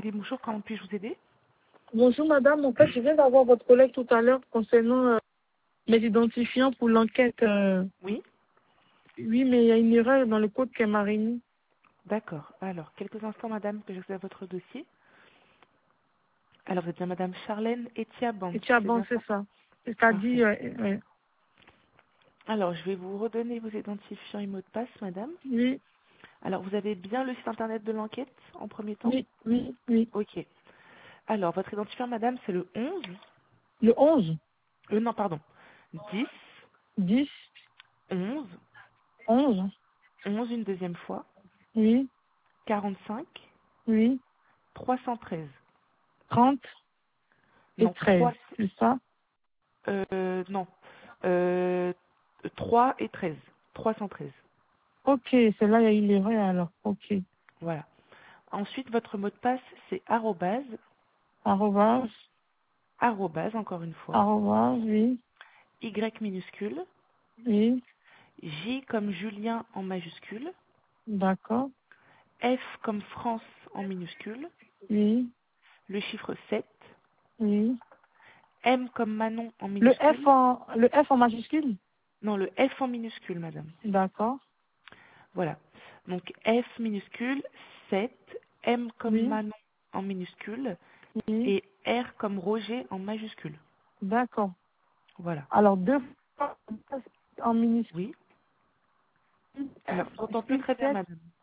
des Mouchours, comment puis-je vous aider? Bonjour madame, en fait je viens d'avoir votre collègue tout à l'heure concernant mes identifiants pour l'enquête. Oui. Oui, mais il y a une erreur dans le code qu'elle m'a remis. D'accord. Alors, quelques instants, madame, que j'accède à votre dossier. Alors, vous êtes bien madame Charlène Etiaban, Et tu as c'est bien avancé ça? ça. C'est-à-dire, Parfait. Alors, je vais vous redonner vos identifiants et mots de passe, madame. oui, Alors, vous avez bien le site internet de l'enquête, en premier temps? oui, oui, oui. Ok. Alors, votre identifiant, madame, c'est le 11. Le 11, Non, pardon. 10, 10, 11, 11, 11 une deuxième fois, oui, 45, oui, 313. 30 et Non, 13, 3, c'est ça? non. Euh, 3 et 13. 313. Ok, c'est là il y a eu l'erreur alors. Ok. Voilà. Ensuite, votre mot de passe, c'est arrobase, Arrobas, arrobase, encore une fois, arrobas, oui, Y minuscule, oui, J comme Julien en majuscule, d'accord, F comme France en minuscule, oui, le chiffre 7, oui. M comme Manon en minuscule, Le F en majuscule? non, le F en minuscule, madame. D'accord, Voilà. Donc F minuscule, 7, M comme oui, Manon en minuscule oui, et R comme Roger en majuscule. d'accord. Voilà. Alors, deux fois en minuscule, Oui. Alors, F j'entends plus majuscule très bien, 7. madame.